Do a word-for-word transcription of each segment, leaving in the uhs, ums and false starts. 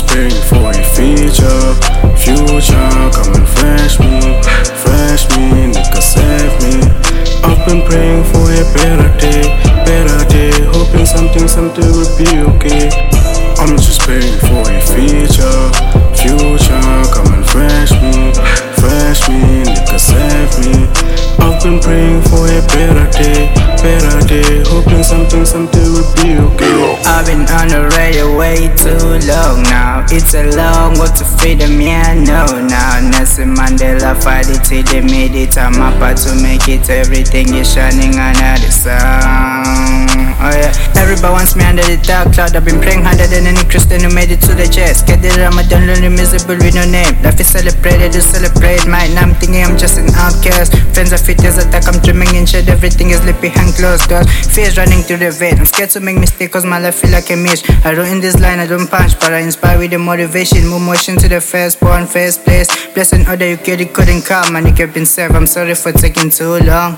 praying for a future, future. Come and fresh me, fresh me, nigga save me. I've been praying for a better day, better day. Hoping something, something will be okay. I'm just praying for a future, future. Come and fresh me, fresh me, nigga save me. I've been praying for a better day, better day. Hoping something, something will be okay. I've been on the radio way too long now. It's a long walk to freedom, yeah, I know now. Nelson Mandela fight it till they made it. I'm about to make it. Everything is shining under the sun. Oh yeah, everybody wants me under the dark cloud. I've been praying harder than any Christian who made it to the chest. Get the Ramadan, lonely, miserable with no name. Life is celebrated, to celebrate. Mine, I'm thinking I'm just an outcast. Friends are fit as attack, I'm dreaming in shed. Everything is lit behind closed doors. Fears running through the vein. I'm scared to make mistakes cause my life feel like a miss. I wrote in this line, I don't punch, but I inspire with the motivation. Move motion to the first born, first place. Blessing order you get it couldn't come. And it kept been safe, I'm sorry for taking too long.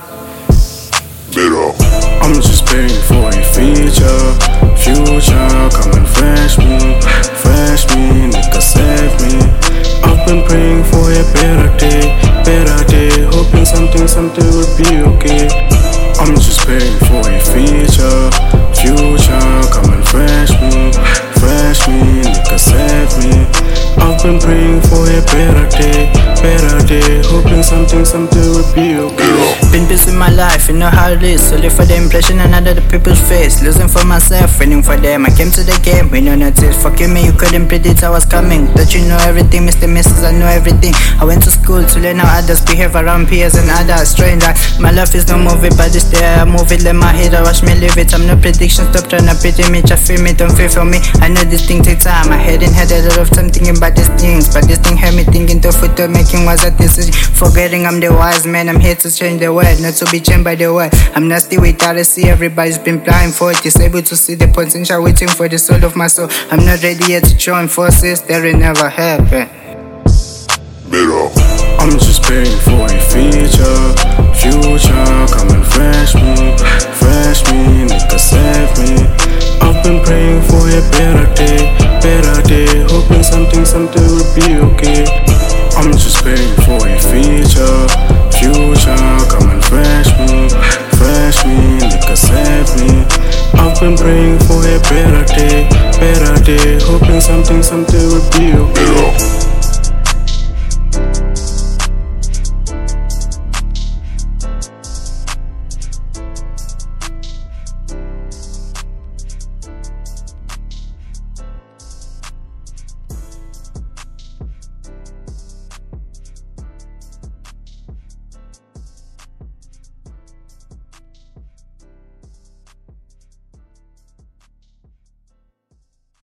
I'm just praying for a future, future. Come and fresh me, fresh me, nigga save me. I've been praying for a better day, better day. Hoping something, something will be okay. I'm just praying for a future, future. Come and fresh me, fresh me, nigga save me. I've been praying for a better day, better day. Hoping something, something will be okay. Been busy my life, you know how it is. So live for the impression and under the people's face. Losing for myself, winning for them. I came to the game, we know notice. Forgive me, you couldn't predict I was coming. Don't you know everything, Mister Missus I know everything. I went to school to learn how others behave around peers and others. Stranger, my life is no movie, but this day I move it. Let my head, I watch me live it. I'm no prediction, stop trying to pity me. Just feel me, don't feel for me. I know this thing takes time. I head in head a lot of time thinking about these things. But this thing had me thinking the foot of making was a decision. Forgetting I'm the wise man, I'm here to change the world, not to be changed by the world. I'm nasty without a see, everybody's been blind for it. Able to see the potential waiting for the soul of my soul. I'm not ready yet to join forces, that will never happen. I'm just praying for a future, future. Come and fresh me, fresh me, nigga save me. I've been praying for a better day, better day. Hoping something, something will be okay. I'm just praying for a future, future. Come and fresh me, fresh me, nigga save me. I've been praying for a better day, better day. Hoping something, something will be okay.